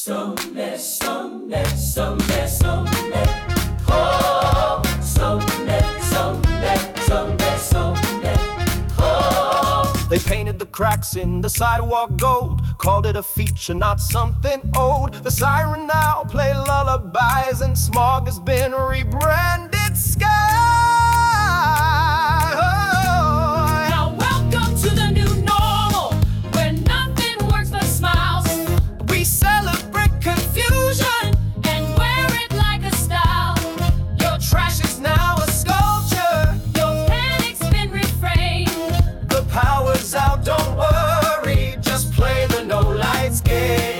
Someday, someday, someday, someday. Oh, someday, someday, someday, someday. Oh. They painted the cracks in the sidewalk gold, called it a feature, not something old. The siren now play lullabies, and smog has been rebranded sky. Now welcome to the new normal, where nothing works but smiles. We celebrate confusion And wear it like a style. Your trash is now a sculpture. Your panic's been refrained. The power's out, don't worry, just play the no lights game.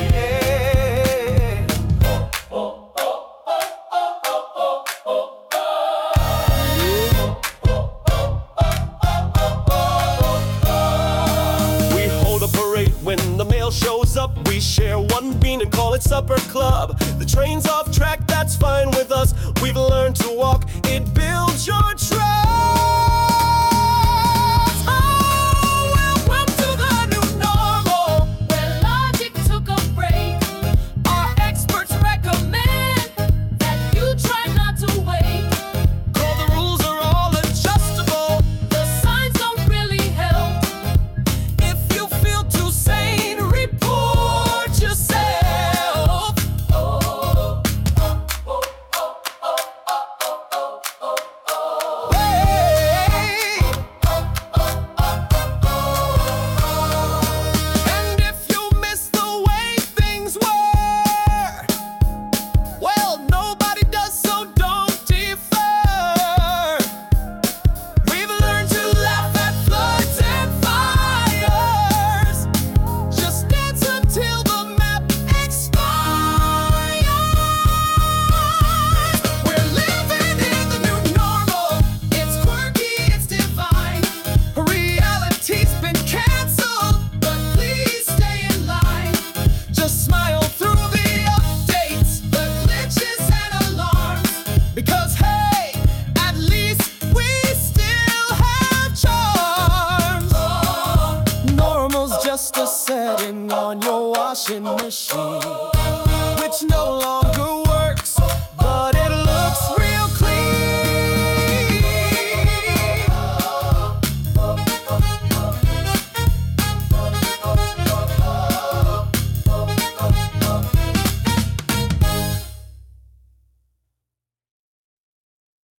We hold a parade when the mail shows up. We share one bean and call it supper club. The train's off track, that's fine with us. We've learned to walk, it builds your trust. Oh, welcome to the new normal, Where logic took a break. our experts recommend. That you try not to wait. All the rules are all adjustable. The signs don't really help. If you feel too sane, report yourself. Hey. And if you miss the way things were, well, nobody does, so don't defer. We've learned to laugh at floods and fires. Just dance until the map expires. We're living in the new normal. It's quirky, it's divine. Reality's been canceled, but please stay in line. Just smile through the updates, the glitches and alarms. Because hey, at least we still have charms. Normal's just a setting on your washing machine, which no longer